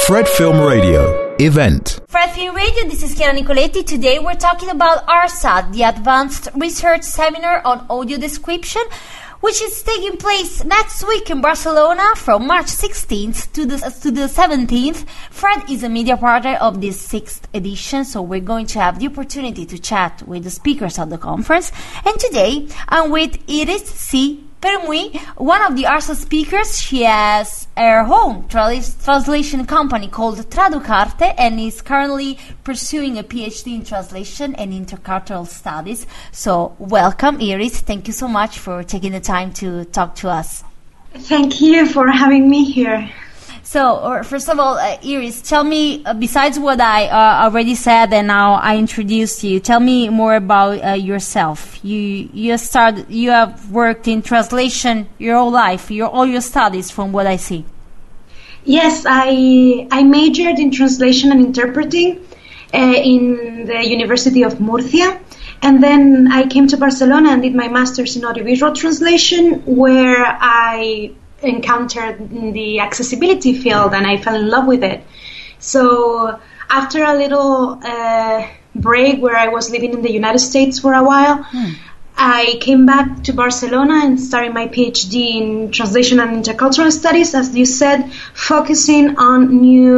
Fred Film Radio event. Fred Film Radio, this is Chiara Nicoletti. Today we're talking about ARSAT, the Advanced Research Seminar on Audio Description, which is taking place next week in Barcelona from March 16th to the 17th. Fred is a media partner of this 6th edition, so we're going to have the opportunity to chat with the speakers of the conference. And today I'm with Iris C. Permui, one of the ARSAT speakers. She has her home translation company called Traducarte and is currently pursuing a PhD in translation and intercultural studies. So welcome, Iris. Thank you so much for taking the time to talk to us. Thank you for having me here. So, first of all, Iris, tell me, besides what I already said and now I introduced you, tell me more about yourself. You have worked in translation your whole life, all your studies, from what I see. Yes, I majored in translation and interpreting in the University of Murcia. And then I came to Barcelona and did my master's in audiovisual translation, where I encountered the accessibility field and I fell in love with it. So after a little break where I was living in the United States for a while, I came back to Barcelona and started my PhD in translation and intercultural studies, as you said, focusing on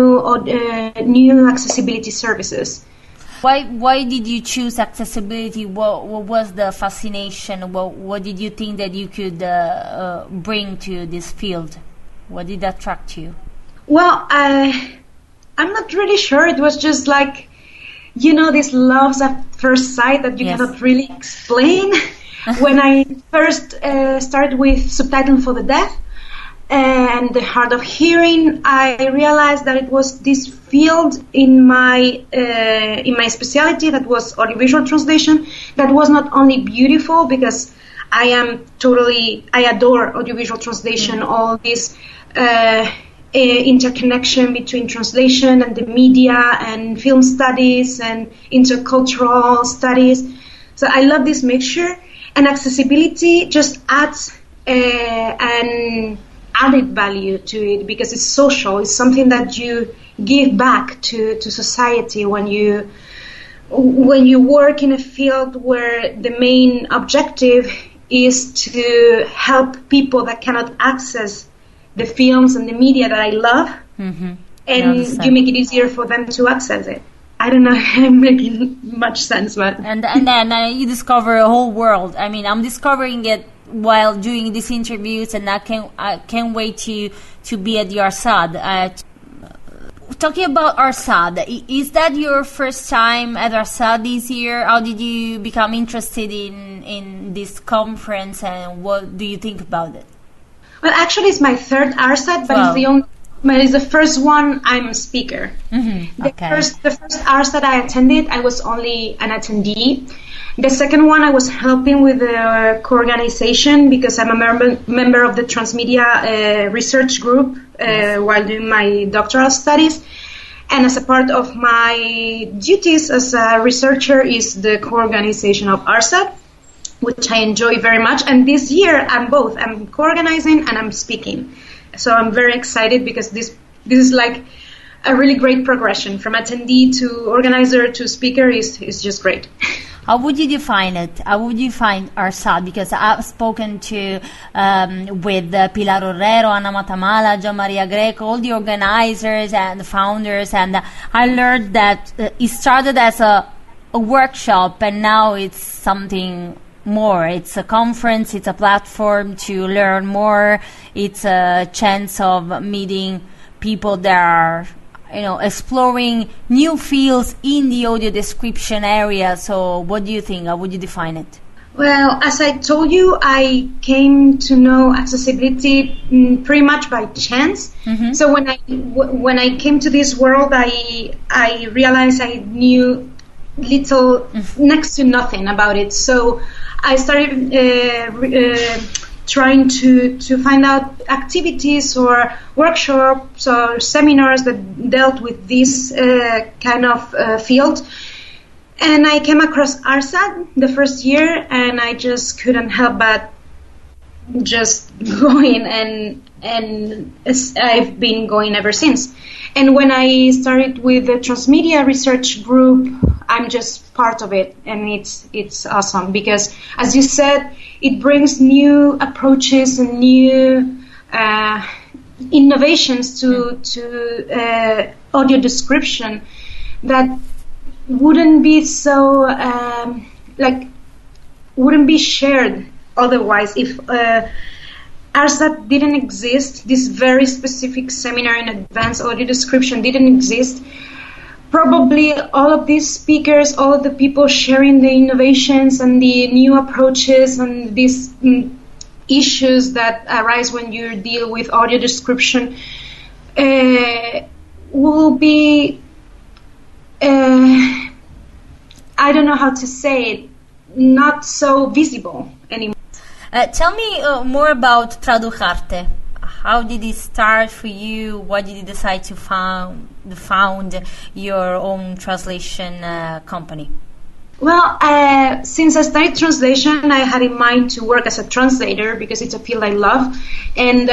new accessibility services. Why did you choose accessibility? What was the fascination? What did you think that you could bring to this field? What did attract you? Well, I'm not really sure. It was just like, this love at first sight that you cannot really explain. When I first started with Subtitling for the Deaf and The Hard of Hearing, I realized that it was this field in my specialty, that was audiovisual translation, that was not only beautiful, because I adore audiovisual translation, all this interconnection between translation and the media and film studies and intercultural studies. So I love this mixture, and accessibility just adds an added value to it, because it's social. It's something that you give back to society when you work in a field where the main objective is to help people that cannot access the films and the media that I love, and you make it easier for them to access it. I don't know if I'm making much sense, but and then you discover a whole world. I mean, I'm discovering it while doing these interviews, and I can't wait to be at the ARSAT. Talking about ARSAT, is that your first time at ARSAT this year? How did you become interested in this conference, and what do you think about it? Well, actually, it's my third ARSAT, but it's the first one I'm a speaker. The first ARSAT I attended, I was only an attendee. The second one, I was helping with the co-organization, because I'm a member of the Transmedia research group while doing my doctoral studies. And as a part of my duties as a researcher is the co-organization of ARSAT, which I enjoy very much. And this year, I'm both. I'm co-organizing and I'm speaking. So I'm very excited, because this is like a really great progression. From attendee to organizer to speaker is just great. How would you define it? How would you define ARSAT? Because I've spoken to with Pilar Orrero, Ana Matamala, Gian Maria Greco, all the organizers and the founders, and I learned that it started as a workshop, and now it's something more. It's a conference, it's a platform to learn more, it's a chance of meeting people that are exploring new fields in the audio description area. So what do you think? How would you define it? Well, as I told you, I came to know accessibility pretty much by chance. So when I came to this world, I realized I knew little, next to nothing about it. So I started trying to find out activities or workshops or seminars that dealt with this kind of field. And I came across ARSAT the first year, and I just couldn't help but just going, and I've been going ever since. And when I started with the Transmedia Research Group, I'm just part of it, and it's awesome because, as you said, it brings new approaches and new innovations to audio description that wouldn't be so wouldn't be shared otherwise if ARSAT didn't exist. This very specific seminar in advanced audio description didn't exist. Probably all of these speakers, all of the people sharing the innovations and the new approaches and these issues that arise when you deal with audio description will be, I don't know how to say it, not so visible anymore. Tell me more about Traducarte. How did it start for you? Why did you decide to found your own translation company? Well, since I started translation, I had in mind to work as a translator because it's a field I love. And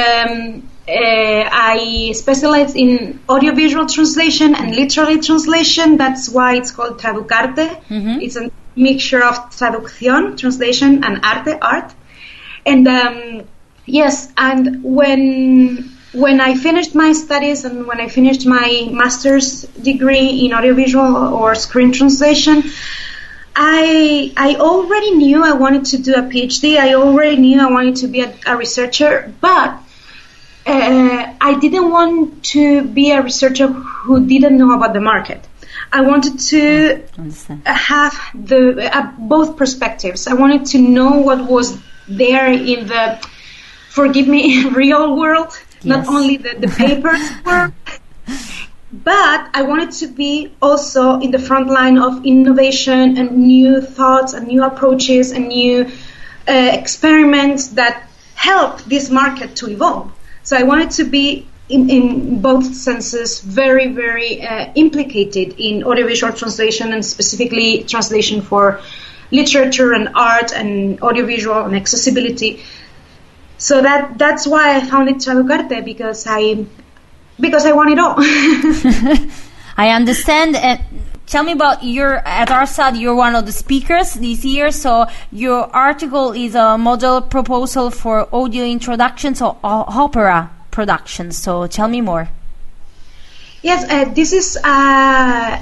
I specialize in audiovisual translation and literary translation. That's why it's called Traducarte. Mm-hmm. It's a mixture of traducción, translation, and art. And yes, and when I finished my studies and when I finished my master's degree in audiovisual or screen translation, I already knew I wanted to do a PhD. I already knew I wanted to be a researcher, but I didn't want to be a researcher who didn't know about the market. I wanted to have both perspectives. I wanted to know what was there in the, forgive me, real world, yes. Not only the paper world, but I wanted to be also in the front line of innovation and new thoughts and new approaches and new experiments that help this market to evolve. So I wanted to be in both senses very, very implicated in audiovisual translation and specifically translation for literature and art and audiovisual and accessibility. So that's why I founded Traducarte, because I want it all. I understand. Tell me about at ARSAT, you're one of the speakers this year. So your article is a model proposal for audio introductions or opera productions. So tell me more. Yes, this is a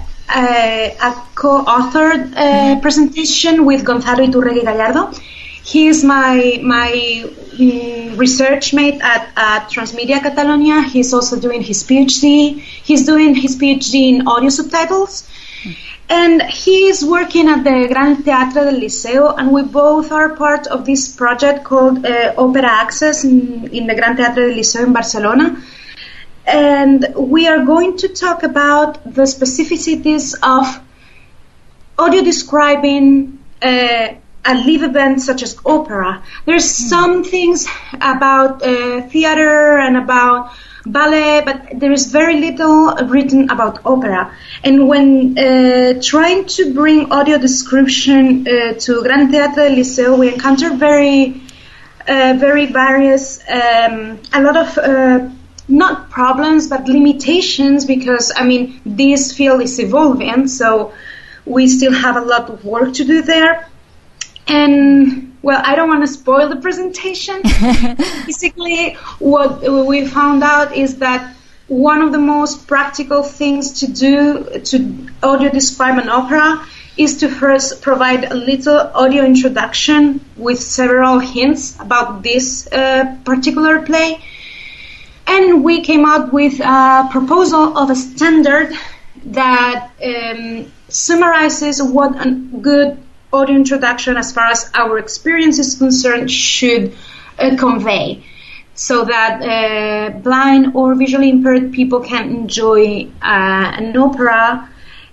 co-authored presentation with Gonzalo Iturregui Gallardo. He is my research mate at Transmedia Catalonia. He's also doing his PhD. He's doing his PhD in audio subtitles. And he is working at the Gran Teatre del Liceo, and we both are part of this project called Opera Access in the Gran Teatre del Liceo in Barcelona. And we are going to talk about the specificities of audio describing a live event such as opera. There's some things about theater and about ballet, but there is very little written about opera. And when trying to bring audio description to Gran Teatre del Liceo, we encounter very various, a lot of not problems, but limitations, because, I mean, this field is evolving, so we still have a lot of work to do there. And, well, I don't want to spoil the presentation. Basically, what we found out is that one of the most practical things to do to audio describe an opera is to first provide a little audio introduction with several hints about this particular play. And we came up with a proposal of a standard that summarizes what a good audio introduction, as far as our experience is concerned, should convey, so that blind or visually impaired people can enjoy an opera,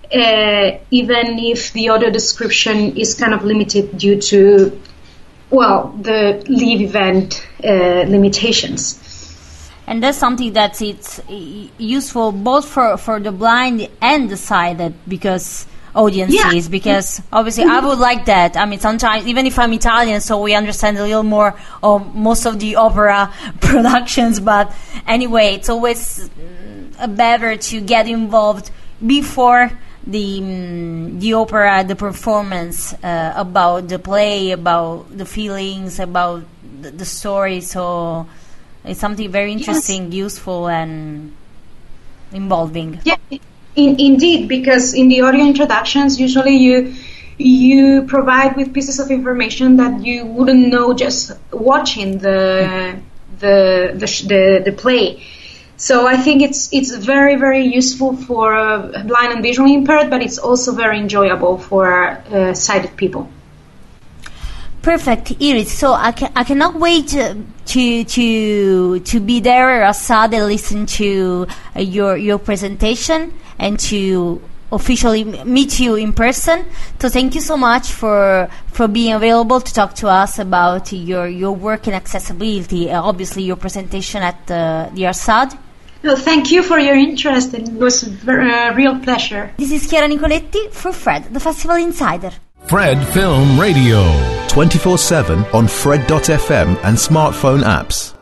even if the audio description is kind of limited due to, well, the live event limitations. And that's something that's it's useful both for the blind and the sighted, because audiences, because obviously I would like that. I mean, sometimes, even if I'm Italian, so we understand a little more of most of the opera productions, but anyway, it's always better to get involved before the opera, the performance, about the play, about the feelings, about the story. So it's something very interesting, useful, and involving. Yeah. Indeed, because in the audio introductions, usually you provide with pieces of information that you wouldn't know just watching the play. So I think it's very, very useful for blind and visually impaired, but it's also very enjoyable for sighted people. Perfect, Iris. So I cannot wait to be there at ARSAD and listen to your presentation and to officially meet you in person. So thank you so much for being available to talk to us about your work in accessibility. Obviously, your presentation at the ARSAD. No, thank you for your interest. It was a real pleasure. This is Chiara Nicoletti for Fred, the Festival Insider. Fred Film Radio. 24/7 on Fred.fm and smartphone apps.